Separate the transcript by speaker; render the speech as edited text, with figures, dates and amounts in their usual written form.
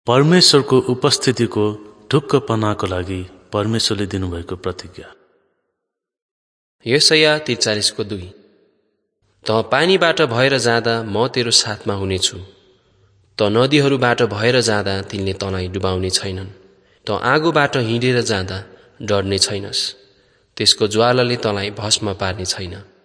Speaker 1: परमेश्वरको उपस्थितिको ढुक्कपनाको लागि परमेश्वरले दिनुभएको प्रतिज्ञा।
Speaker 2: यशाया 43:2 त पानीबाट भएर जाँदा म तेरो साथमा हुनेछु, त नदीहरूबाट भएर जाँदा तिनले तँलाई डुबाउने छैनन्, त आगोबाट हिँडेर जाँदा डर्ने छैनस्, त्यसको ज्वालाले तँलाई भस्म पार्ने छैन।